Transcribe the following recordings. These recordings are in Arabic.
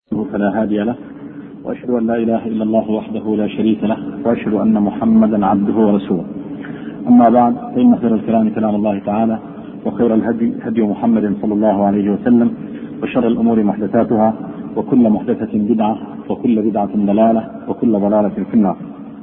فلا هادي له، وأشهد أن لا إله إلا الله وحده لا شريك له، وأشهد أن محمدا عبده ورسوله. أما بعد، فإن خير الكلام كلام الله تعالى، وخير الهدي هدي محمد صلى الله عليه وسلم، وشر الأمور محدثاتها، وكل محدثة بدعة، وكل بدعة ضلالة، وكل ضلالة في النار.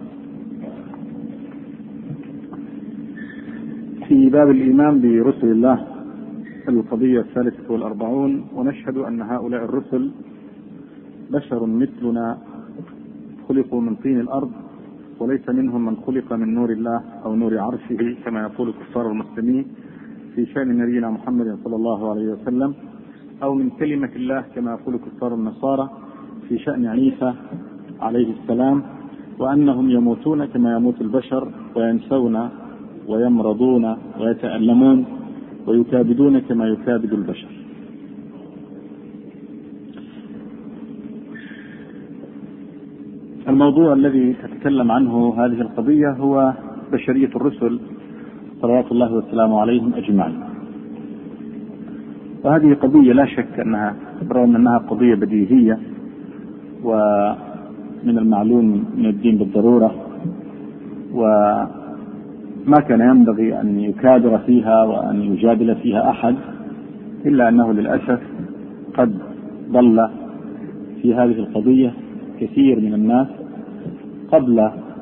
في باب الإيمان برسل الله القضية 43، ونشهد أن هؤلاء الرسل بشر مثلنا خلقوا من طين الأرض، وليس منهم من خلق من نور الله أو نور عرشه كما يقول كفار المسلمين في شأن نبينا محمد صلى الله عليه وسلم، أو من كلمة الله كما يقول كفار النصارى في شأن عيسى عليه السلام، وأنهم يموتون كما يموت البشر، وينسون ويمرضون ويتألمون ويكابدون كما يكابد البشر. الموضوع الذي تتكلم عنه هذه القضية هو بشرية الرسل صلوات الله والسلام عليهم أجمعين. وهذه قضية لا شك أنها رغم أنها قضية بديهية ومن المعلوم من الدين بالضرورة، وما كان ينبغي أن يكادر فيها وأن يجادل فيها أحد، إلا أنه للأسف قد ضل في هذه القضية كثير من الناس قبل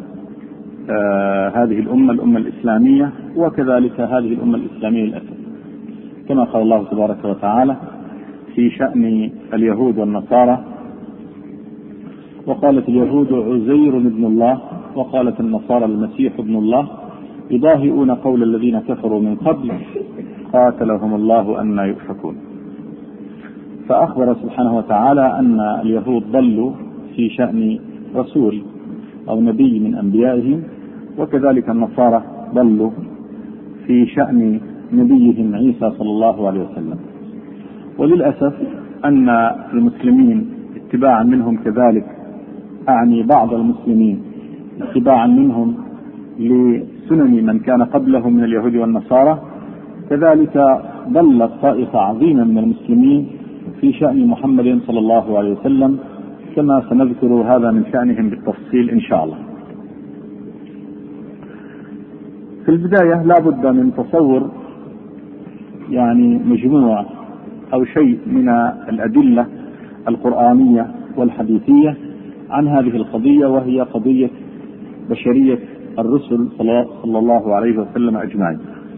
هذه الأمة الإسلامية، وكذلك هذه الأمة الإسلامية للأسف، كما قال الله تبارك وتعالى في شأن اليهود والنصارى: وقالت اليهود عزير ابن الله، وقالت النصارى المسيح ابن الله، يضاهئون قول الذين كفروا من قبل قاتلهم الله أنى يؤفكون. فأخبر سبحانه وتعالى أن اليهود ضلوا في شأن رسول أو نبي من أنبيائهم، وكذلك النصارى ضلوا في شأن نبيهم عيسى صلى الله عليه وسلم. وللأسف أن المسلمين اتباعا منهم كذلك، أعني بعض المسلمين اتباعا منهم لسنن من كان قبلهم من اليهود والنصارى، كذلك ضلت طائفة عظيمة من المسلمين في شأن محمد صلى الله عليه وسلم، كما سنذكر هذا من شأنهم بالتفصيل إن شاء الله. في البداية لا بد من تصور مجموعة أو شيء من الأدلة القرآنية والحديثية عن هذه القضية، وهي قضية بشرية الرسل صلى الله عليه وسلم أجمعين.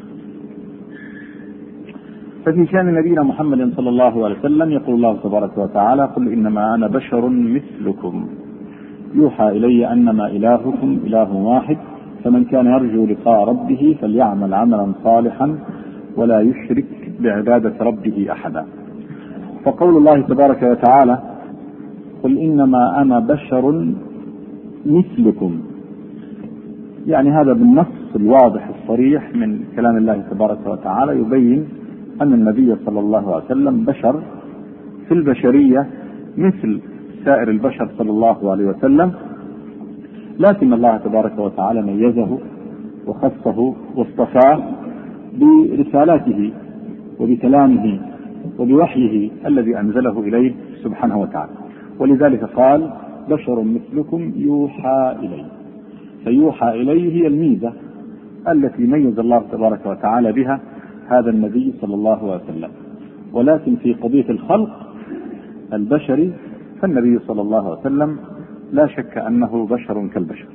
ففي شأن نبينا محمد صلى الله عليه وسلم يقول الله تبارك وتعالى: قل إنما أنا بشر مثلكم يوحى إلي أنما إلهكم إله واحد، فمن كان يرجو لقاء ربه فليعمل عملا صالحا ولا يشرك بعبادة ربه أحدا. فقول الله تبارك وتعالى: قل إنما أنا بشر مثلكم، هذا بالنص الواضح الصريح من كلام الله تبارك وتعالى يبين أن النبي صلى الله عليه وسلم بشر في البشرية مثل سائر البشر صلى الله عليه وسلم، لكن الله تبارك وتعالى ميزه وخصه واصطفاه برسالاته وبكلامه وبوحيه الذي أنزله إليه سبحانه وتعالى. ولذلك قال: بشر مثلكم يوحى إليه. فيوحى إليه هي الميزة التي ميز الله تبارك وتعالى بها هذا النبي صلى الله عليه وسلم. ولكن في قضية الخلق البشري فالنبي صلى الله عليه وسلم لا شك أنه بشر كالبشر.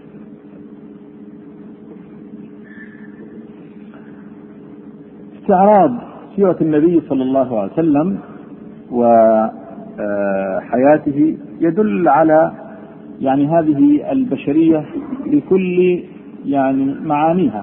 استعراض سيرة النبي صلى الله عليه وسلم وحياته يدل على هذه البشرية بكل معانيها،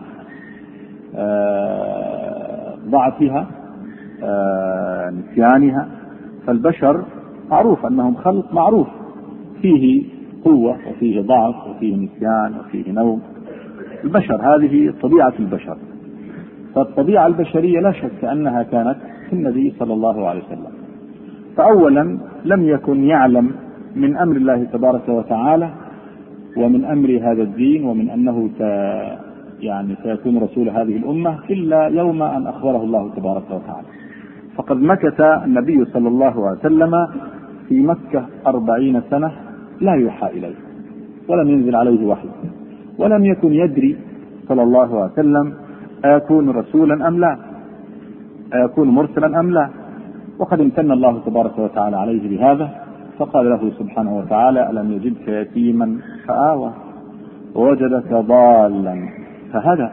ضعفها، نسيانها. فالبشر معروف أنهم خلق معروف، فيه قوة وفيه ضعف وفيه نسيان وفيه نوم. البشر هذه طبيعة البشر، فالطبيعة البشرية لا شك أنها كانت في النبي صلى الله عليه وسلم. فأولا لم يكن يعلم من أمر الله تبارك وتعالى ومن أمر هذا الدين ومن أنه سيكون رسول هذه الأمة إلا يوم أن أخبره الله تبارك وتعالى. فقد مكث النبي صلى الله عليه وسلم في مكة 40 سنة لا يوحى إليه ولم ينزل عليه وحي، ولم يكن يدري صلى الله عليه وسلم أيكون رسولا أم لا، أيكون مرسلا أم لا. وقد امتن الله تبارك وتعالى عليه بهذا، فقال له سبحانه وتعالى: ألم يجدك يتيما فآوى ووجدك ضالا فهدى.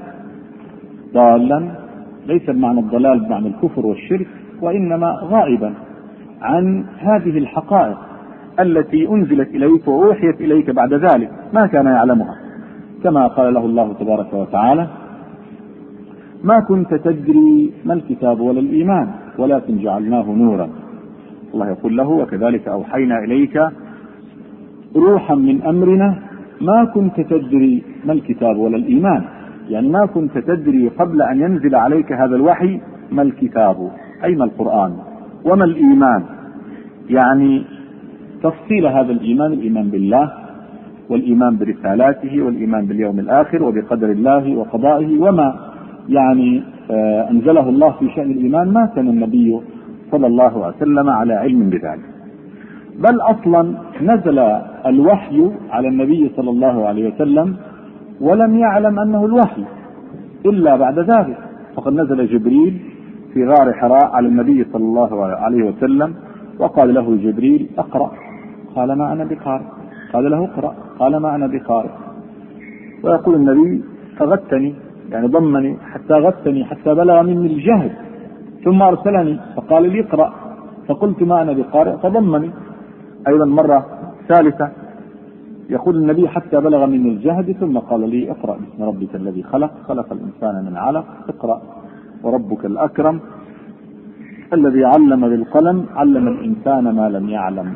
ضالا ليس بمعنى الضلال بمعنى الكفر والشرك، وإنما غائبا عن هذه الحقائق التي أنزلت إليك وأوحيت إليك بعد ذلك، ما كان يعلمها، كما قال له الله تبارك وتعالى: ما كنت تدري ما الكتاب ولا الإيمان ولكن جعلناه نورا. الله يقول له: وكذلك أوحينا إليك روحا من أمرنا ما كنت تدري ما الكتاب ولا الإيمان، يعني ما كنت تدري قبل أن ينزل عليك هذا الوحي ما الكتاب أي ما القرآن، وما الإيمان يعني تفصيل هذا الإيمان: الإيمان بالله والإيمان برسالاته والإيمان باليوم الآخر وبقدر الله وقضائه وما يعني أنزله الله في شأن الإيمان. ما كان النبي صلى الله عليه وسلم على علم بذلك، بل أصلا نزل الوحي على النبي صلى الله عليه وسلم ولم يعلم أنه الوحي إلا بعد ذلك. فقد نزل جبريل في غار حراء على النبي صلى الله عليه وسلم وقال له جبريل: اقرأ. قال: ما أنا بقارئ. قال له: اقرأ. قال: ما أنا بقارئ. ويقول النبي: فغتني، يعني ضمني حتى غتني حتى بلغ مني الجهد، ثم أرسلني فقال لي: اقرأ. فقلت: ما أنا بقارئ، فضمني. أيضا مرة ثالثة يقول النبي: حتى بلغ مني الجهد، ثم قال لي: اقرأ باسم ربك الذي خلق، خلق الإنسان من علق، اقرأ وربك الأكرم الذي علم بالقلم، علم الإنسان ما لم يعلم.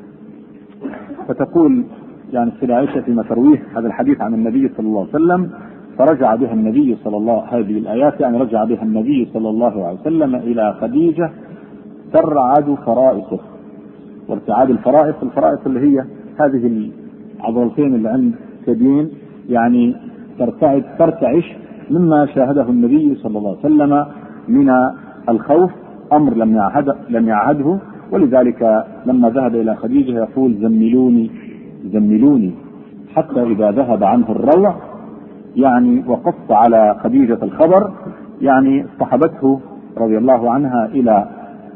فتقول يعني السيدة عائشة فيما ترويه هذا الحديث عن النبي صلى الله عليه وسلم: فرجع بها النبي صلى الله هذه الآيات يعني رجع بها النبي صلى الله عليه وسلم إلى خديجة ترعد فرائصه. وارتعاد الفرائص اللي هي هذه العضلتين اللي عند ثديين، يعني ترتعش مما شاهده النبي صلى الله عليه وسلم من الخوف، أمر لم يعهده. ولذلك لما ذهب إلى خديجة يقول: زملوني زملوني، حتى إذا ذهب عنه الروع يعني وقص على خديجة الخبر، يعني صحبته رضي الله عنها إلى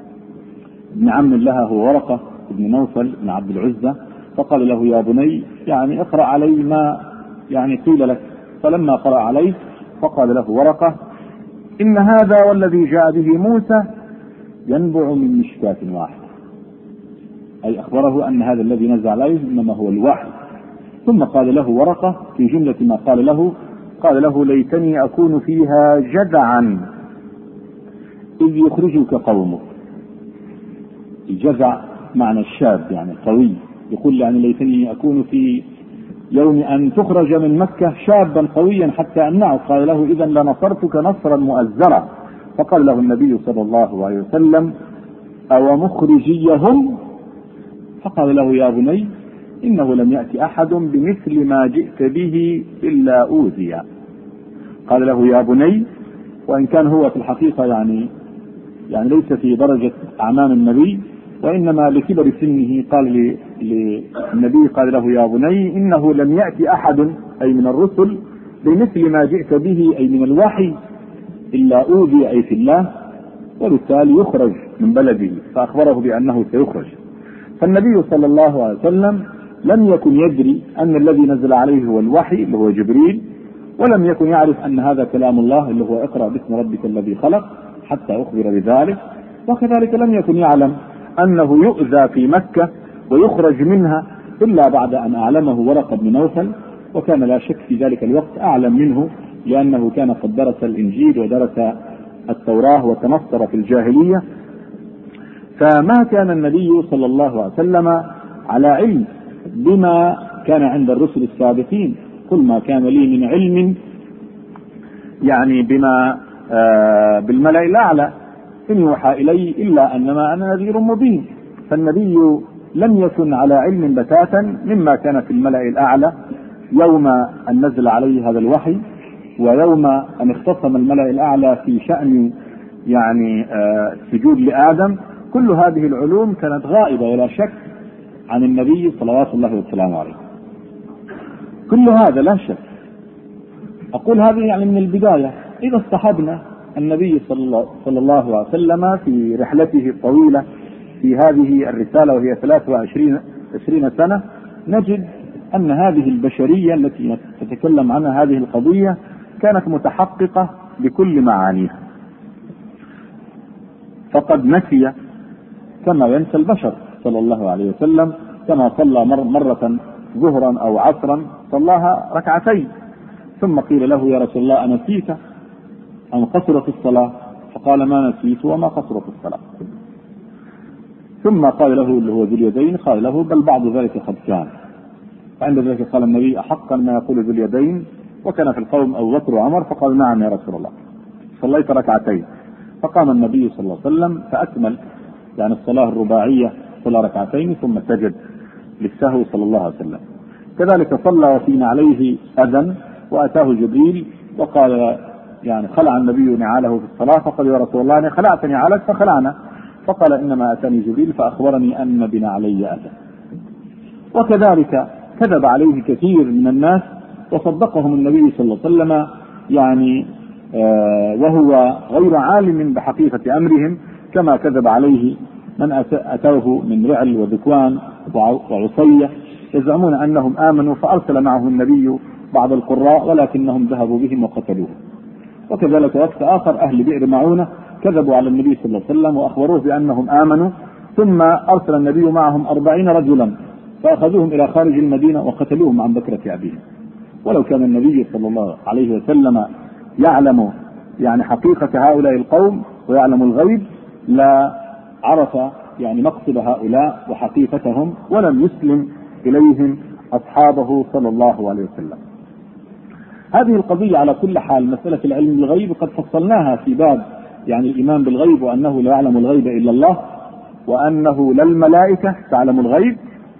ابن عم لها هو ورقة ابن نوفل بن عبد العزة، فقال له: يا بني يعني اقرأ علي ما يعني قيل لك. فلما قرأ عليه فقال له ورقة: إن هذا والذي جاء به موسى ينبع من مشكاة واحدة، أي أخبره أن هذا الذي نزل عليه إنما هو الوحي. ثم قال له ورقة في جملة ما قال له: ليتني أكون فيها جذعا إذ يخرجك قومك. الجذع معنى الشاب يعني قوي، يقول يعني ليتني أكون في يوم أن تخرج من مكة شابا قويا حتى أمنعه. قال له: إذا لنصرتك نصرا مؤزرا. فقال له النبي صلى الله عليه وسلم: أو مخرجيهم؟ فقال له: يا بني إنه لم يأتي أحد بمثل ما جئت به إلا أوذي. قال له: يا بني، وإن كان هو في الحقيقة يعني ليس في درجة أعمام النبي، وإنما لكبر سنه قال للنبي قال له: يا بني إنه لم يأتي أحد أي من الرسل بمثل ما جئت به أي من الوحي إلا أوذي أي في الله، وبالتالي يخرج من بلده. فأخبره بأنه سيخرج. فالنبي صلى الله عليه وسلم لم يكن يدري أن الذي نزل عليه هو الوحي اللي هو جبريل، ولم يكن يعرف أن هذا كلام الله اللي هو اقرأ باسم ربك الذي خلق حتى أخبر بذلك. وكذلك لم يكن يعلم أنه يؤذى في مكة ويخرج منها إلا بعد أن أعلمه ورقة بن نوفل، وكان لا شك في ذلك الوقت أعلم منه، لأنه كان قد درس الإنجيل ودرس التوراة وتنصر في الجاهلية. فما كان النبي صلى الله عليه وسلم على علم بما كان عند الرسل السابقين. كل ما كان لي من علم يعني بما بالملأ الأعلى إن يوحى إلي إلا أنما أنا نذير مبين. فالنبي لم يكن على علم بتاتا مما كان في الملأ الأعلى يوم أن نزل عليه هذا الوحي، ويوم أن اختصم الملأ الأعلى في شأن يعني السجود لآدم. كل هذه العلوم كانت غائبة ولا شك عن النبي صلوات الله وسلامه عليه. كل هذا لا شك. أقول هذه يعني من البداية. إذا اصطحبنا النبي صلى الله عليه وسلم في رحلته الطويلة في هذه الرسالة وهي 23 سنة، نجد أن هذه البشرية التي تتكلم عنها هذه القضية كانت متحققة بكل معانيها، فقد نسي كما ينسى البشر صلى الله عليه وسلم، كما صلى مرة ظهرا أو عصرا صلاها ركعتين، ثم قيل له يا رسول الله أنسيت أم قصرت الصلاة؟ فقال ما نسيت وما قصرت الصلاة. ثم قال له اللي هو ذو اليدين، قال له بل بعض ذلك قد كان. فعند ذلك قال النبي أحقا ما يقول ذو اليدين؟ وكان في القوم أبو بكر وعمر، فقال نعم يا رسول الله. صليت ركعتين. فقام النبي صلى الله عليه وسلم فأكمل يعني الصلاة الرباعية، صلى ركعتين ثم سجد للسهو صلى الله عليه وسلم. كذلك صلى وفينا عليه أذن، وأتاه جبريل وقال يعني خلع النبي نعاله في الصلاة، فقال يا رسول الله أنا خلعت نعالك؟ فخلعنا. فقال إنما أتاني جبريل فأخبرني أن بنعلي أذى. وكذلك كذب عليه كثير من الناس وصدقهم النبي صلى الله عليه وسلم، يعني وهو غير عالم بحقيقة أمرهم، كما كذب عليه من أتوه من رعل وذكوان وعصية يزعمون أنهم آمنوا، فأرسل معه النبي بعض القراء ولكنهم ذهبوا بهم وقتلوه. وكذلك وقت آخر أهل بئر معونة كذبوا على النبي صلى الله عليه وسلم وأخبروه بأنهم آمنوا، ثم أرسل النبي معهم 40 رجلا فأخذوهم إلى خارج المدينة وقتلوهم عن بكرة أبيهم. ولو كان النبي صلى الله عليه وسلم يعلم يعني حقيقة هؤلاء القوم ويعلم الغيب لا عرف يعني مقصد هؤلاء وحقيقتهم، ولم يسلم إليهم أصحابه صلى الله عليه وسلم. هذه القضية على كل حال مسألة العلم بالغيب قد فصلناها في باب يعني الإيمان بالغيب، وأنه لا يعلم الغيب إلا الله، وأنه لا الملائكة تعلم الغيب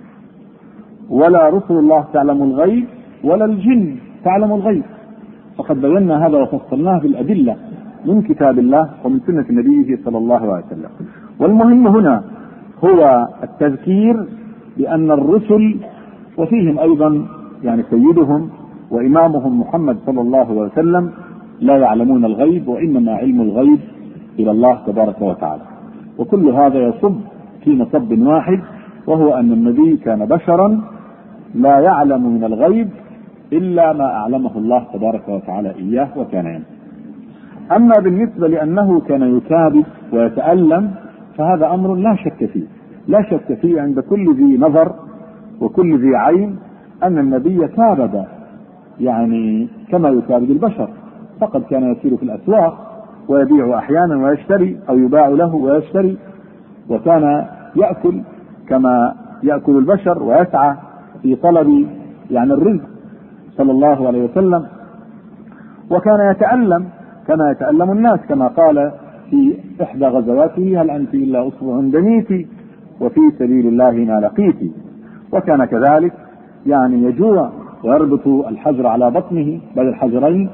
ولا رسل الله تعلم الغيب ولا الجن تعلم الغيب. فقد بينا هذا وفصلناه بالأدلة من كتاب الله ومن سنة نبيه صلى الله عليه وسلم. والمهم هنا هو التذكير بأن الرسل وفيهم أيضا يعني سيدهم وإمامهم محمد صلى الله عليه وسلم لا يعلمون الغيب، وإنما علم الغيب إلى الله تبارك وتعالى. وكل هذا يصب في مصب واحد، وهو أن النبي كان بشرا لا يعلم من الغيب إلا ما أعلمه الله تبارك وتعالى إياه وكان يعلم. أما بالنسبة لأنه كان يكابد ويتألم فهذا أمر لا شك فيه، لا شك فيه عند كل ذي نظر وكل ذي عين أن النبي كابد يعني كما يكابد البشر، فقد كان يسير في الأسواق ويبيع أحيانا ويشتري أو يباع له ويشتري، وكان يأكل كما يأكل البشر ويسعى في طلب يعني الرزق صلى الله عليه وسلم، وكان يتألم كما يتألم الناس، كما قال في إحدى غزواته هل أنت إلا أصبع دنيتي وفي سبيل الله ما لقيتي. وكان كذلك يعني يجوع ويربط الحجر على بطنه بل الحجرين،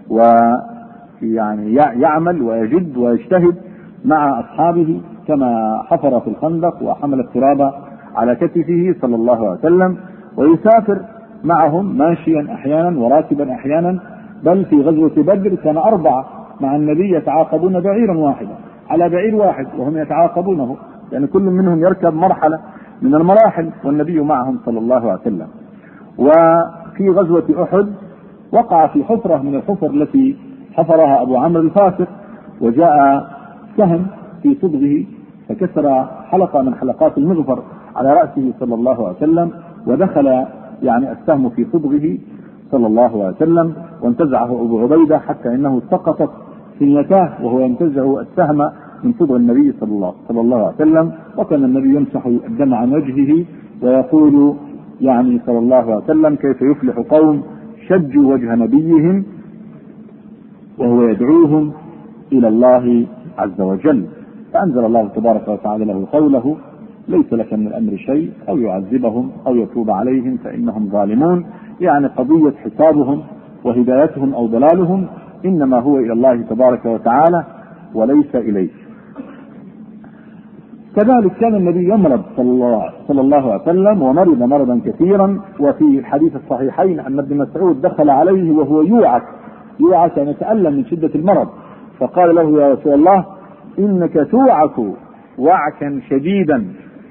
ويعني يعمل ويجد ويجتهد مع أصحابه كما حفر في الخندق وحمل التراب على كتفه صلى الله عليه وسلم، ويسافر معهم ماشيا أحيانا وراكبا أحيانا. بل في غزوة بدر كان 4 مع النبي يتعاقبون بعيرا واحدا على بعير واحد وهم يتعاقبونه، يعني كل منهم يركب مرحلة من المراحل والنبي معهم صلى الله عليه وسلم. وفي غزوة أحد وقع في حفرة من الحفر التي حفرها أبو عمرو الفاسق، وجاء سهم في صدغه فكسر حلقة من حلقات المغفر على رأسه صلى الله عليه وسلم، ودخل يعني السهم في صدغه صلى الله عليه وسلم وانتزعه أبو عبيدة حتى إنه سقطت ثنيتاه وهو ينتزع السهم من صدغ النبي صلى الله عليه وسلم. وكان النبي يمسح الدم عن وجهه ويقول يعني صلى الله عليه وسلم كيف يفلح قوم شجوا وجه نبيهم وهو يدعوهم إلى الله عز وجل. فأنزل الله تبارك وتعالى له قوله ليس لك من الأمر شيء أو يعذبهم أو يتوب عليهم فإنهم ظالمون، يعني قضية حسابهم وهدايتهم أو ضلالهم إنما هو إلى الله تبارك وتعالى وليس إليه. كذلك كان النبي يمرض صلى الله عليه وسلم، ومرض مرضا كثيرا. وفي الحديث الصحيحين أن ابن مسعود دخل عليه وهو يوعك أن يتألم من شدة المرض، فقال له: يا رسول الله إنك توعك وعكا شديدا،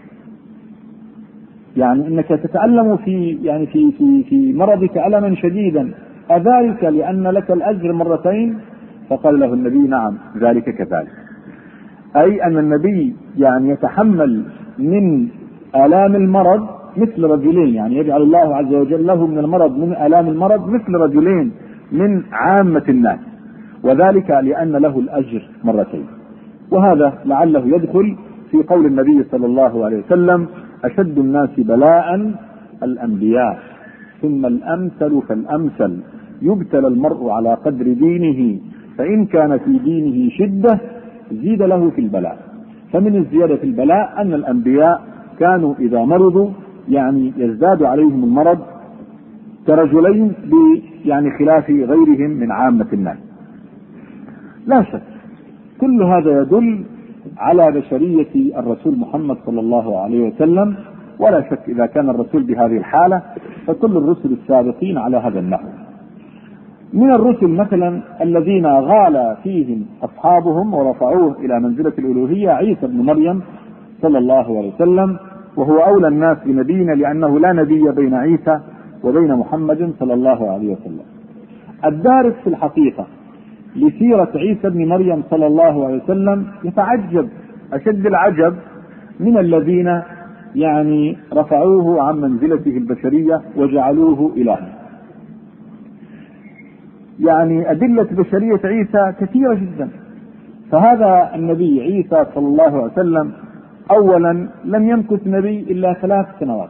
يعني إنك تتألم في مرضك ألما شديدا، أذلك لأن لك الأجر مرتين؟ فقال له النبي: نعم ذلك كذلك. أي أن النبي يعني يتحمل من آلام المرض مثل رجلين، يعني يجعل الله عز وجل له من المرض من آلام المرض مثل رجلين من عامة الناس، وذلك لأن له الأجر مرتين. وهذا لعله يدخل في قول النبي صلى الله عليه وسلم: أشد الناس بلاء الأنبياء ثم الأمثل فالأمثل، يبتلى المرء على قدر دينه، فإن كان في دينه شدة زيد له في البلاء. فمن الزيادة في البلاء أن الأنبياء كانوا إذا مرضوا يعني يزداد عليهم المرض كرجلين خلاف غيرهم من عامة الناس. لا شك كل هذا يدل على بشرية الرسول محمد صلى الله عليه وسلم، ولا شك إذا كان الرسول بهذه الحالة فكل الرسل السابقين على هذا النحو. من الرسل مثلا الذين غال فيهم أصحابهم ورفعوه إلى منزلة الألوهية عيسى بن مريم صلى الله عليه وسلم، وهو أولى الناس بنبينا لأنه لا نبي بين عيسى وبين محمد صلى الله عليه وسلم. الدارس في الحقيقة لسيرة عيسى بن مريم صلى الله عليه وسلم يتعجب أشد العجب من الذين رفعوه عن منزلته البشرية وجعلوه إلها. أدلة بشرية عيسى كثيرة جدا. فهذا النبي عيسى صلى الله عليه وسلم أولا لم يمكث نبي إلا 3 سنوات،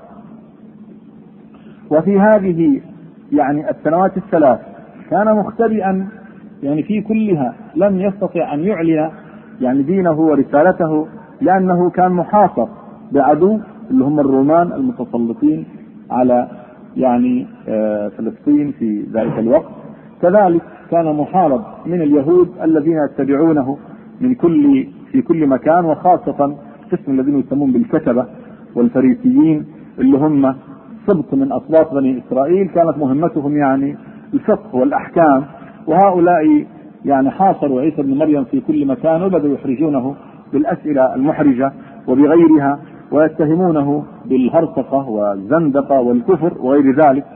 وفي هذه السنوات ال3 كان مختبئا في كلها، لم يستطع أن يعلن دينه ورسالته، لأنه كان محاصر بعدو اللي هم الرومان المتسلطين على فلسطين في ذلك الوقت. كذلك كان محارب من اليهود الذين يتبعونه في كل مكان، وخاصة قسم الذين يسمون بالكتبة والفريسيين اللي هم سبط من أسباط بني إسرائيل، كانت مهمتهم الفقه والأحكام، وهؤلاء حاصروا عيسى بن مريم في كل مكان، وبدأوا يحرجونه بالأسئلة المحرجة وبغيرها، ويتهمونه بالهرطقة والزندقة والكفر وغير ذلك.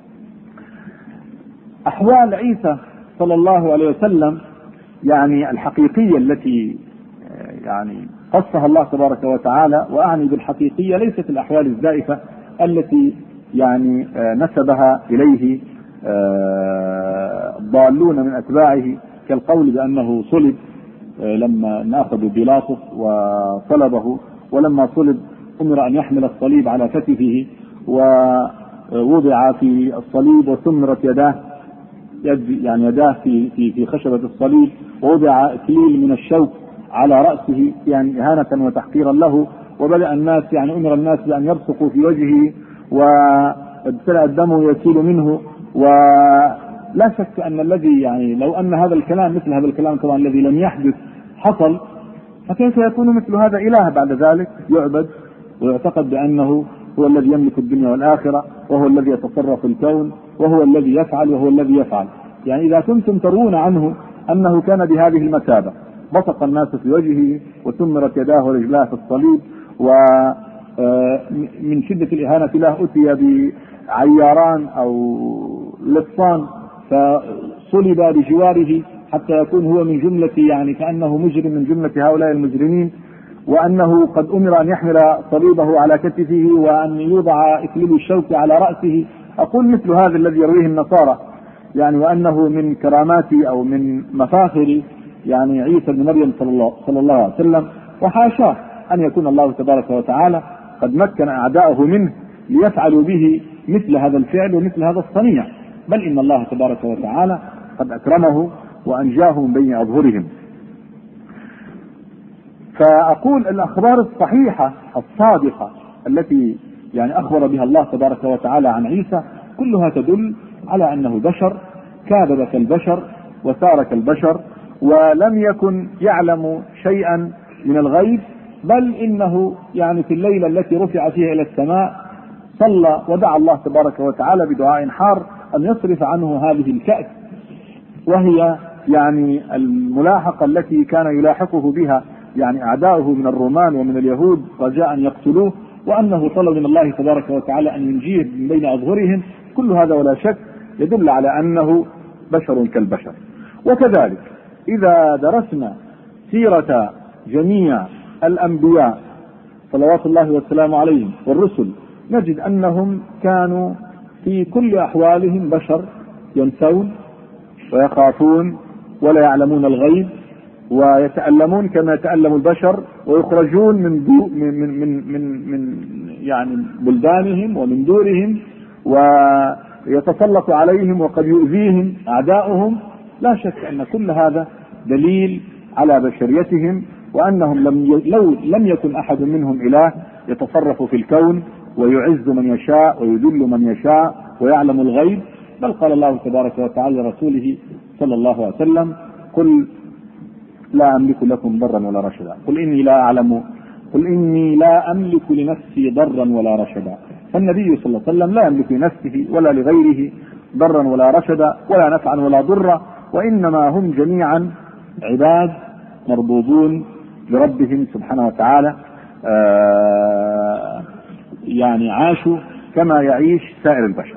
أحوال عيسى صلى الله عليه وسلم الحقيقية التي قصها الله تبارك وتعالى، وأعني بالحقيقية ليست الأحوال الزائفة التي نسبها إليه الضالون من أتباعه، كالقول بأنه صلب لما أخذوا بيلاطس وصلبه، ولما صلب أمر أن يحمل الصليب على كتفه، ووضع في الصليب وثمرت يداه في خشبة الصليب، ووضع إكليل من الشوك على رأسه إهانة وتحقيرا له، وبدأ الناس أمر الناس بأن يبصقوا في وجهه، وابتلأ الدم يسيل منه. ولا شك أن الذي لو أن هذا الكلام مثل هذا الكلام طبعا الذي لم يحدث حصل، فكيف يكون مثل هذا إله بعد ذلك يعبد ويعتقد بأنه هو الذي يملك الدنيا والآخرة، وهو الذي يتصرف الكون، وهو الذي يفعل وهو الذي يفعل. إذا كنتم ترون عنه أنه كان بهذه المثابة، بصق الناس في وجهه وثمرت يداه ورجلاه في الصليب، ومن شدة الإهانة له أتي بعياران أو لصان فصلب بجواره حتى يكون هو من جملة كأنه مجرم من جملة هؤلاء المجرمين، وأنه قد أمر أن يحمل صليبه على كتفه وأن يوضع إكليل الشوك على رأسه. أقول مثل هذا الذي يرويه النصارى وأنه من كرامات أو من مفاخر عيسى بن مريم صلى الله عليه وسلم، وحاشاه أن يكون الله تبارك وتعالى قد مكن أعداءه منه ليفعلوا به مثل هذا الفعل ومثل هذا الصنيع، بل إن الله تبارك وتعالى قد أكرمه وأنجاه من بين أظهرهم. فأقول الأخبار الصحيحة الصادقة التي أخبر بها الله تبارك وتعالى عن عيسى كلها تدل على أنه بشر، كابد كالبشر وسار كالبشر، ولم يكن يعلم شيئا من الغيب بل إنه يعني في الليلة التي رفع فيها إلى السماء صلى ودعا الله تبارك وتعالى بدعاء حار أن يصرف عنه هذه الكأس، وهي يعني الملاحقة التي كان يلاحقه بها يعني أعداؤه من الرومان ومن اليهود رجاء أن يقتلوه، وأنه طلب من الله تبارك وتعالى أن ينجيه من بين أظهرهم. كل هذا ولا شك يدل على أنه بشر كالبشر. وكذلك إذا درسنا سيرة جميع الأنبياء صلوات الله والسلام عليهم والرسل نجد أنهم كانوا في كل أحوالهم بشر، ينسون ويخافون ولا يعلمون الغيب، ويتألمون كما يتألم البشر، ويخرجون من يعني بلدانهم ومن دورهم، ويتسلط عليهم وقد يؤذيهم أعداؤهم. لا شك أن كل هذا دليل على بشريتهم، وأنهم لو لم يكن أحد منهم إله يتصرف في الكون ويعز من يشاء ويذل من يشاء ويعلم الغيب. بل قال الله تبارك وتعالى لرسوله صلى الله عليه وسلم: قل لا أملك لكم ضرا ولا رشدا، قل إني لا أملك لنفسي ضرا ولا رشدا. فالنبي صلى الله عليه وسلم لا يملك لنفسه ولا لغيره ضرا ولا رشدا ولا نفعا ولا ضرا، وإنما هم جميعا عباد مربوبون لربهم سبحانه وتعالى، يعني عاشوا كما يعيش سائر البشر.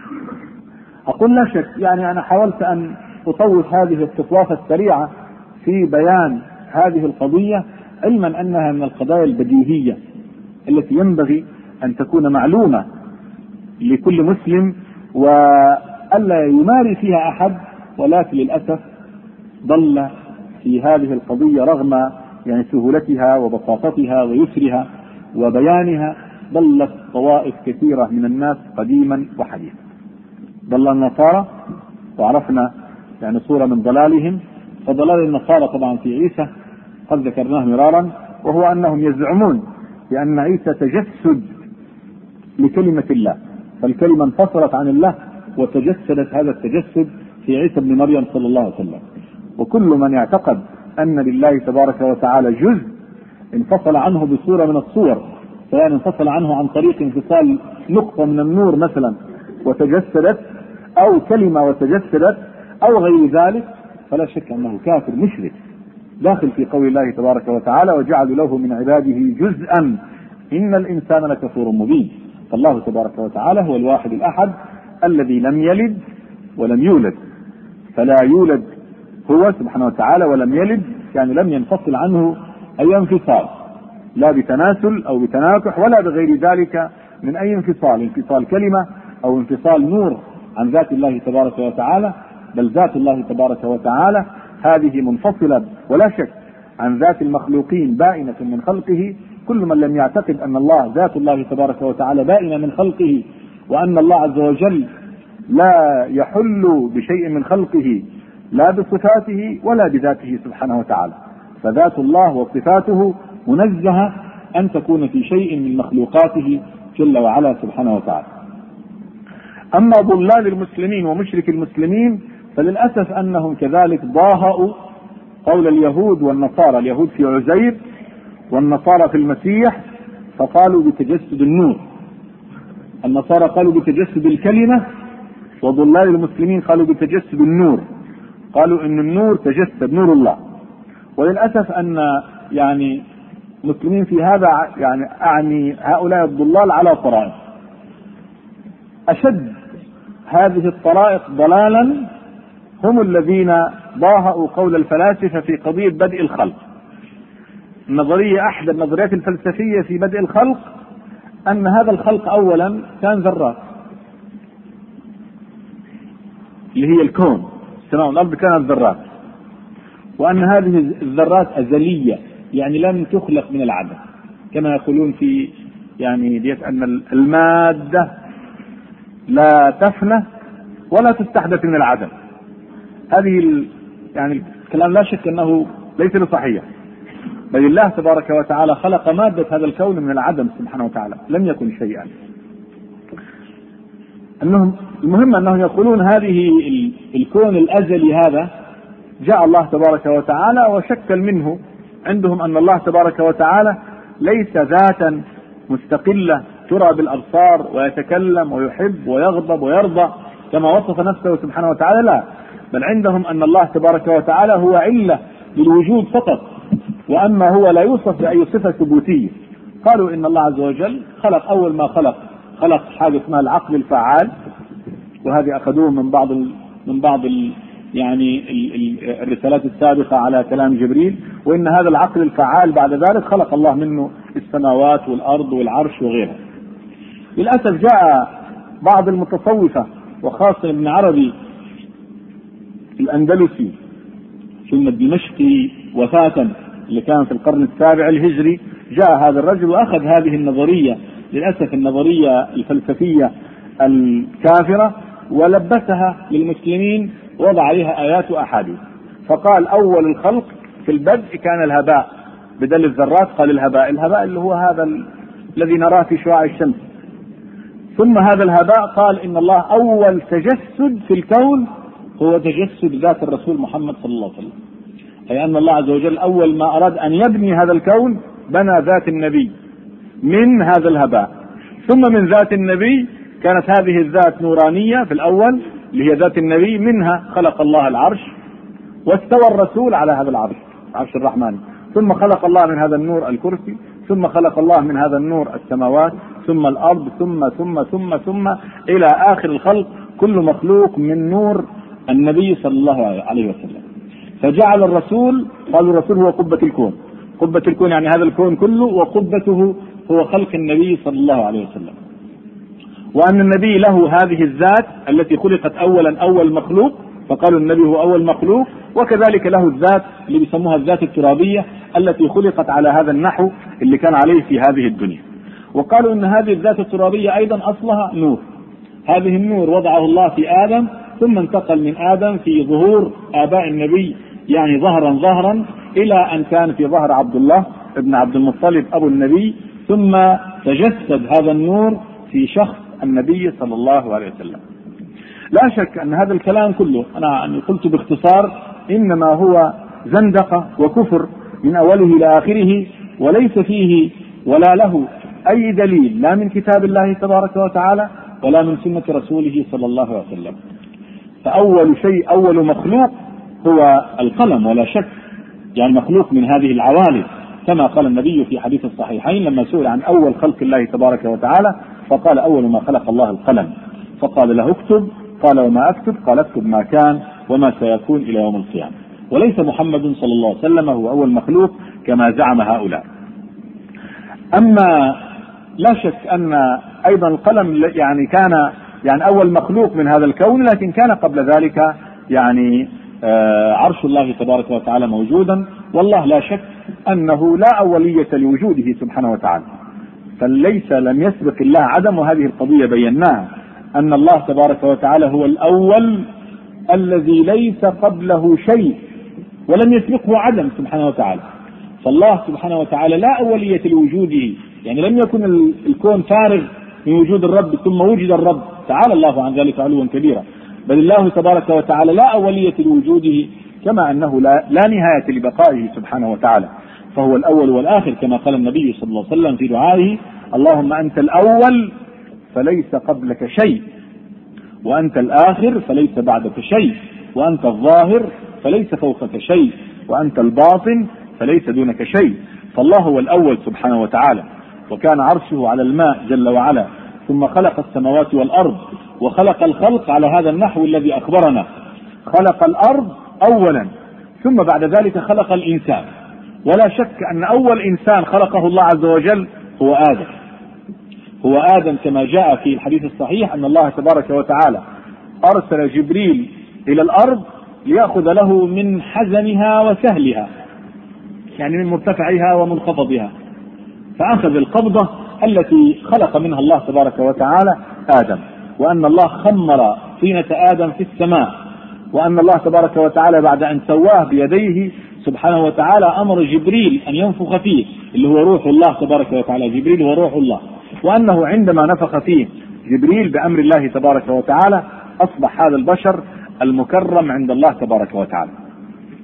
أقول لا شك يعني أنا حاولت أن أطوف هذه الخطوات السريعة في بيان هذه القضية، علما أنها من القضايا البديهية التي ينبغي أن تكون معلومة لكل مسلم وألا يماري فيها أحد، ولكن للأسف ضل في هذه القضية رغم يعني سهولتها وبساطتها ويسرها وبيانها، ضلت طوائف كثيرة من الناس قديما وحديثا. ضل النصارى وعرفنا يعني صورة من ضلالهم. فضلال النصارى طبعا في عيسى قد ذكرناه مرارا، وهو أنهم يزعمون بأن عيسى تجسد لكلمة الله، فالكلمة انفصلت عن الله وتجسدت هذا التجسد في عيسى ابن مريم صلى الله عليه وسلم. وكل من يعتقد أن لله تبارك وتعالى جزء انفصل عنه بصورة من الصور، سواء انفصل عنه عن طريق انفصال نقطة من النور مثلا وتجسدت، أو كلمة وتجسدت، أو غير ذلك، فلا شك أنه كافر مشرك داخل في قول الله تبارك وتعالى: وجعلوا له من عباده جزءا إن الإنسان لكفور مبين. فالله تبارك وتعالى هو الواحد الأحد الذي لم يلد ولم يولد، فلا يولد هو سبحانه وتعالى ولم يلد، يعني لم ينفصل عنه أي انفصال، لا بتناسل أو بتناكح ولا بغير ذلك من أي انفصال كلمة أو انفصال نور عن ذات الله تبارك وتعالى، بل ذات الله تبارك وتعالى هذه منفصلة ولا شك عن ذات المخلوقين بائنة من خلقه. كل من لم يعتقد أن الله ذات الله تبارك وتعالى بائنة من خلقه، وأن الله عز وجل لا يحل بشيء من خلقه لا بصفاته ولا بذاته سبحانه وتعالى، فذات الله وصفاته منزهة أن تكون في شيء من مخلوقاته جل وعلا سبحانه وتعالى. أما ضلال المسلمين ومشرك المسلمين فللأسف أنهم كذلك ضاهأوا قول اليهود والنصارى، اليهود في عزير والنصارى في المسيح، فقالوا بتجسد النور. النصارى قالوا بتجسد الكلمة، وضلال المسلمين قالوا بتجسد النور، قالوا إن النور تجسد نور الله. وللأسف أن يعني مسلمين في هذا يعني أعني هؤلاء الضلال على طرائق. أشد هذه الطرائق ضلالا هم الذين ضاهأوا قول الفلاسفة في قضية بدء الخلق. النظرية أحد النظريات الفلسفية في بدء الخلق أن هذا الخلق أولا كان ذرات، اللي هي الكون، السماء والأرض كانت ذرات، وأن هذه الذرات أزلية يعني لم تخلق من العدم، كما يقولون في يعني ديت أن المادة لا تفنى ولا تستحدث من العدم. هذه يعني الكلام لا شك أنه ليس بصحيح، بل الله تبارك وتعالى خلق مادة هذا الكون من العدم سبحانه وتعالى، لم يكن شيئا. المهم أنهم يقولون هذه الكون الأزلي هذا جاء الله تبارك وتعالى وشكل منه. عندهم أن الله تبارك وتعالى ليس ذاتا مستقلة ترى بالأبصار ويتكلم ويحب ويغضب ويرضى كما وصف نفسه سبحانه وتعالى، لا، بل عندهم أن الله تبارك وتعالى هو علة للوجود فقط، وأما هو لا يوصف بأي صفة ثبوتية. قالوا إن الله عز وجل خلق، أول ما خلق حاجة اسمها العقل الفعال، وهذه أخذوه من بعض يعني الرسالات السابقة على كلام جبريل، وإن هذا العقل الفعال بعد ذلك خلق الله منه السماوات والأرض والعرش وغيرها. للأسف جاء بعض المتصوفة وخاصة ابن عربي الأندلسي ثم الدمشقي وفاة اللي كان في القرن السابع الهجري، جاء هذا الرجل وأخذ هذه النظرية، للأسف النظرية الفلسفية الكافرة، ولبسها للمسلمين ووضع عليها آيات وأحاديث. فقال أول الخلق في البدء كان الهباء بدل الذرات، قال الهباء اللي هو هذا الذي نراه في شعاع الشمس. ثم هذا الهباء قال إن الله أول تجسد في الكون هو تجسد ذات الرسول محمد صلى الله عليه وسلم، أي أن الله عز وجل أول ما أراد أن يبني هذا الكون بنى ذات النبي من هذا الهباء. ثم من ذات النبي كانت هذه الذات نورانية في الأول اللي هي ذات النبي، منها خلق الله العرش واستوى الرسول على هذا العرش، عرش الرحمن. ثم خلق الله من هذا النور الكرسي، ثم خلق الله من هذا النور السماوات، ثم الأرض، ثم ثم ثم ثم إلى آخر الخلق، كل مخلوق من نور النبي صلى الله عليه وسلم. فجعل الرسول، قالوا الرسول هو قبة الكون، قبة الكون يعني هذا الكون كله، وقبته هو خلق النبي صلى الله عليه وسلم. وأن النبي له هذه الذات التي خلقت أولا أول مخلوق، فقالوا النبي هو أول مخلوق، وكذلك له الذات اللي بيسموها الذات الترابية التي خلقت على هذا النحو اللي كان عليه في هذه الدنيا. وقالوا إن هذه الذات الترابية أيضا أصلها نور، هذه النور وضعه الله في آدم، ثم انتقل من آدم في ظهور آباء النبي يعني ظهرا إلى أن كان في ظهر عبد الله ابن عبد المطلب أبو النبي، ثم تجسد هذا النور في شخص النبي صلى الله عليه وسلم. لا شك أن هذا الكلام كله أنا قلت باختصار إنما هو زندقة وكفر من أوله إلى آخره، وليس فيه ولا له أي دليل لا من كتاب الله تبارك وتعالى ولا من سنة رسوله صلى الله عليه وسلم. فأول شيء أول مخلوق هو القلم ولا شك، يعني مخلوق من هذه العوالم، كما قال النبي في حديث الصحيحين لما سئل عن أول خلق الله تبارك وتعالى فقال أول ما خلق الله القلم، فقال له اكتب، قال وما أكتب؟ قال اكتب ما كان وما سيكون إلى يوم القيامة. وليس محمد صلى الله عليه وسلم هو أول مخلوق كما زعم هؤلاء. أما لا شك أن أيضا القلم يعني كان يعني أول مخلوق من هذا الكون، لكن كان قبل ذلك يعني عرش الله تبارك وتعالى موجودا، والله لا شك أنه لا أولية لوجوده سبحانه وتعالى، فليس لم يسبق الله عدم، وهذه القضية بيناها أن الله تبارك وتعالى هو الأول الذي ليس قبله شيء ولم يسبقه عدم سبحانه وتعالى. فالله سبحانه وتعالى لا أولية لوجوده، يعني لم يكن الكون فارغ من وجود الرب ثم وجد الرب، تعالى الله عن ذلك علوا كبيرا، بل الله تبارك وتعالى لا أولية لوجوده كما أنه لا نهاية لبقائه سبحانه وتعالى، فهو الأول والآخر كما قال النبي صلى الله عليه وسلم في دعائه اللهم أنت الأول فليس قبلك شيء، وأنت الآخر فليس بعدك شيء، وأنت الظاهر فليس فوقك شيء، وأنت الباطن فليس دونك شيء. فالله هو الأول سبحانه وتعالى، وكان عرشه على الماء جل وعلا، ثم خلق السماوات والأرض وخلق الخلق على هذا النحو الذي أخبرنا، خلق الأرض أولا ثم بعد ذلك خلق الإنسان. ولا شك أن أول إنسان خلقه الله عز وجل هو آدم كما جاء في الحديث الصحيح أن الله تبارك وتعالى أرسل جبريل إلى الأرض ليأخذ له من حزنها وسهلها، يعني من مرتفعها ومنخفضها، فأخذ القبضة التي خلق منها الله تبارك وتعالى آدم، وأن الله خمر طينة آدم في السماء، وأن الله تبارك وتعالى بعد أن سواه بيديه سبحانه وتعالى أمر جبريل أن ينفخ فيه اللي هو روح الله تبارك وتعالى، جبريل هو روح الله، وأنه عندما نفخ فيه جبريل بأمر الله تبارك وتعالى أصبح هذا البشر المكرم عند الله تبارك وتعالى.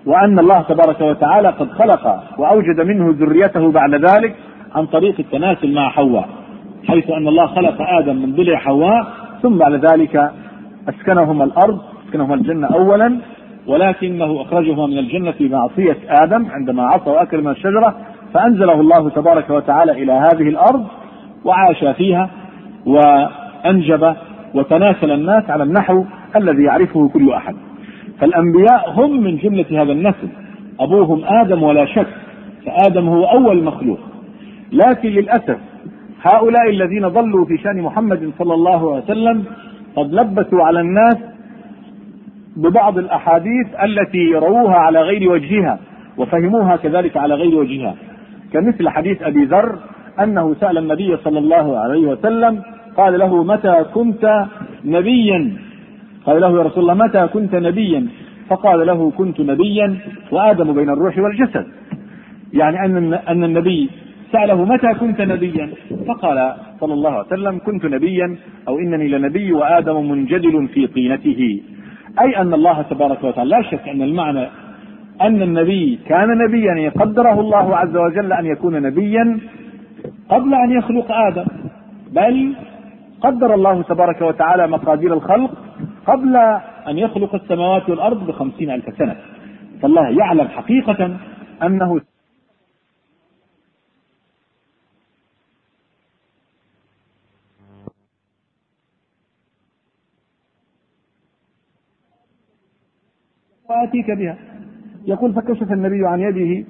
وأن الله تبارك وتعالى قد خلق وأوجد منه ذريته بعد ذلك عن طريق التناسل مع حواء، حيث أن الله خلق آدم من ضلع حواء ثم بعد ذلك أسكنهما الأرض، أسكنهما الجنة أولا، ولكنه أخرجهما من الجنة بمعصية آدم عندما عصى وأكل من الشجرة، فأنزله الله تبارك وتعالى إلى هذه الأرض وعاش فيها وأنجب وتناسل الناس على النحو الذي يعرفه كل أحد. فالأنبياء هم من جملة هذا النسل، أبوهم آدم ولا شك، فآدم هو أول مخلوق. لكن للأسف هؤلاء الذين ضلوا في شأن محمد صلى الله عليه وسلم قد لبسوا على الناس ببعض الأحاديث التي رووها على غير وجهها وفهموها كذلك على غير وجهها، كمثل حديث أبي ذر أنه سأل النبي صلى الله عليه وسلم قال له متى كنت نبيا؟ قال له يا رسول الله متى كنت نبيا؟ فقال له كنت نبيا وآدم بين الروح والجسد، يعني أن النبي سأله متى كنت نبيا؟ فقال صلى الله عليه وسلم كنت نبيا أو إنني لنبي وآدم منجدل في طينته، أي أن الله تبارك وتعالى لا شك أن المعنى أن النبي كان نبيا يقدره الله عز وجل أن يكون نبيا قبل أن يخلق آدم، بل قدر الله تبارك وتعالى مقادير الخلق قبل أن يخلق السماوات والأرض ب50,000 سنة. فالله يعلم حقيقة أنه وآتيك بها. يقول فكشف النبي عن يده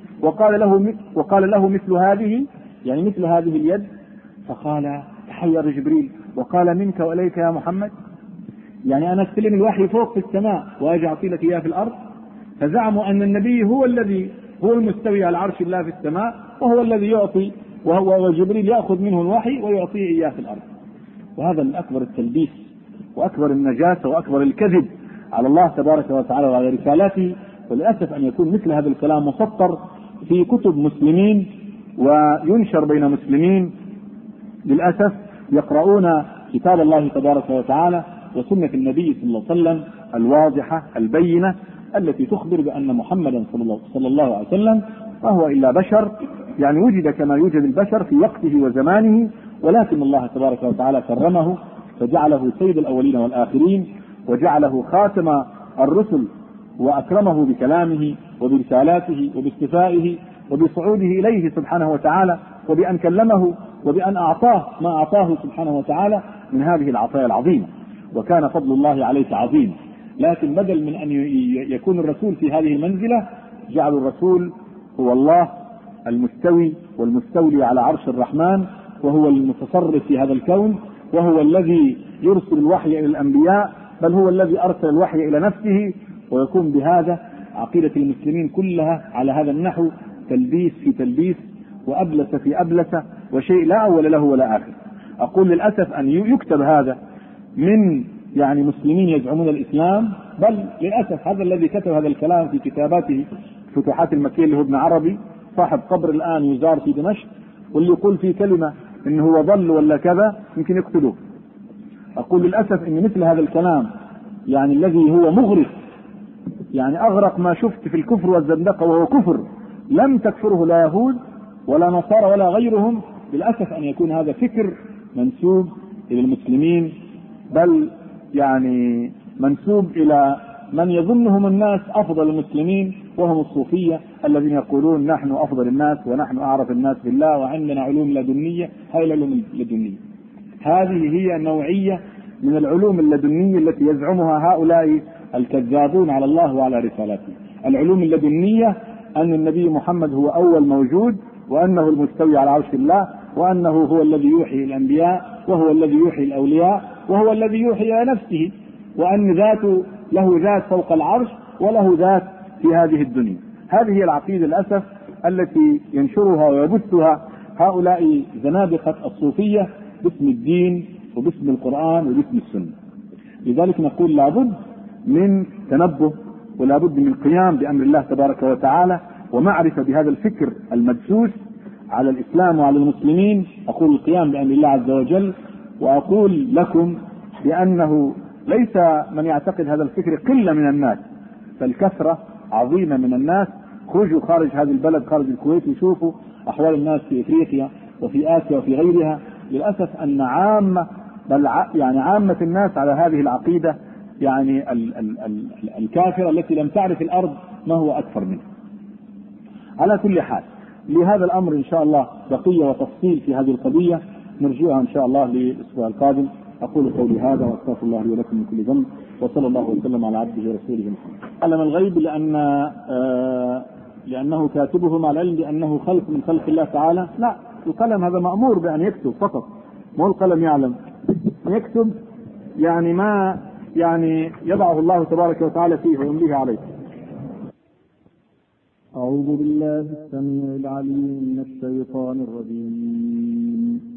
وقال له مثل هذه، يعني مثل هذه اليد، فقال تحير جبريل وقال منك وإليك يا محمد، يعني أنا استلم الوحي فوق في السماء وأجي أعطي لك إياه في الأرض. فزعموا أن النبي هو المستوي على عرش الله في السماء وهو الذي يعطي، وجبريل يأخذ منه الوحي ويعطيه إياه في الأرض. وهذا من أكبر التلبيس وأكبر النجاسة وأكبر الكذب على الله تبارك وتعالى وعلى رسالاته. وللأسف أن يكون مثل هذا الكلام مسطر في كتب مسلمين وينشر بين مسلمين للأسف يقرؤون كتاب الله تبارك وتعالى وسنة النبي صلى الله عليه وسلم الواضحة البينة التي تخبر بأن محمدا صلى الله عليه وسلم ما هو إلا بشر، يعني وجد كما يوجد البشر في وقته وزمانه، ولكن الله تبارك وتعالى كرمه فجعله سيد الأولين والآخرين وجعله خاتم الرسل وأكرمه بكلامه وبرسالاته وباصطفائه وبصعوده إليه سبحانه وتعالى وبأن كلمه وبأن أعطاه ما أعطاه سبحانه وتعالى من هذه العطايا العظيمة. وكان فضل الله عليك عظيم، لكن بدل من أن يكون الرسول في هذه المنزلة جعل الرسول هو الله المستوي والمستولي على عرش الرحمن، وهو المتصرف في هذا الكون، وهو الذي يرسل الوحي إلى الأنبياء، بل هو الذي أرسل الوحي إلى نفسه. ويكون بهذا عقيدة المسلمين كلها على هذا النحو تلبيس في تلبيس وأبلس في أبلسة وشيء لا أول له ولا آخر. أقول للأسف أن يكتب هذا من يعني مسلمين يزعمون الإسلام، بل للأسف هذا الذي كتب هذا الكلام في كتاباته فتوحات المكية اللي هو ابن عربي صاحب قبر الآن يزار في دمشق، واللي يقول فيه كلمة إنه هو ضل ولا كذا يمكن يقتلوه. أقول للأسف إن مثل هذا الكلام يعني الذي هو مغرق، يعني أغرق ما شفت في الكفر والزندقة، وهو كفر لم تكفره لا يهود ولا نصارى ولا غيرهم، للأسف أن يكون هذا فكر منسوب إلى المسلمين، بل يعني منسوب إلى من يظنهم الناس أفضل المسلمين وهم الصوفية الذين يقولون نحن أفضل الناس ونحن أعرف الناس بالله وعندنا علوم لدنية. هاي العلوم اللدنية هذه هي نوعية من العلوم اللدنية التي يزعمها هؤلاء الكذابون على الله وعلى رسالته. العلوم اللدنية أن النبي محمد هو أول موجود، وأنه المستوي على عرش الله، وأنه هو الذي يوحي الأنبياء، وهو الذي يوحي الأولياء، وهو الذي يوحي إلى نفسه، وأن ذاته له ذات فوق العرش وله ذات في هذه الدنيا. هذه هي العقيدة للأسف التي ينشرها ويبثها هؤلاء زنادقة الصوفية باسم الدين وباسم القرآن وباسم السنة. لذلك نقول لابد من تنبه ولابد من القيام بأمر الله تبارك وتعالى ومعرفة بهذا الفكر المدسوس على الإسلام وعلى المسلمين. أقول القيام بأمر الله عز وجل، وأقول لكم بأنه ليس من يعتقد هذا الفكر قلة من الناس، فالكثرة عظيمة من الناس خرجوا خارج هذه البلد، خارج الكويت، يشوفوا أحوال الناس في إفريقيا وفي آسيا وفي غيرها. للأسف أن عامة يعني عامة الناس على هذه العقيدة، يعني الكافرة التي لم تعرف الأرض ما هو أكثر منه. على كل حال لهذا الأمر إن شاء الله بقية وتفصيل في هذه القضية نرجوها إن شاء الله للأسبوع القادم. أقول قولي هذا وأستغفر الله لي ولكم من كل ذنب، وصلى الله وسلم على عبده ورسوله محمد. علم الغيب لأنه كاتبه، مع العلم بأنه خلق من خلق الله تعالى. لا، القلم هذا مأمور بأن يكتب فقط، مو القلم يعلم، يكتب يعني ما يعني يضعه الله تبارك وتعالى فيه ويمليه عليه. أعوذ بالله السميع العليم من الشيطان الرجيم.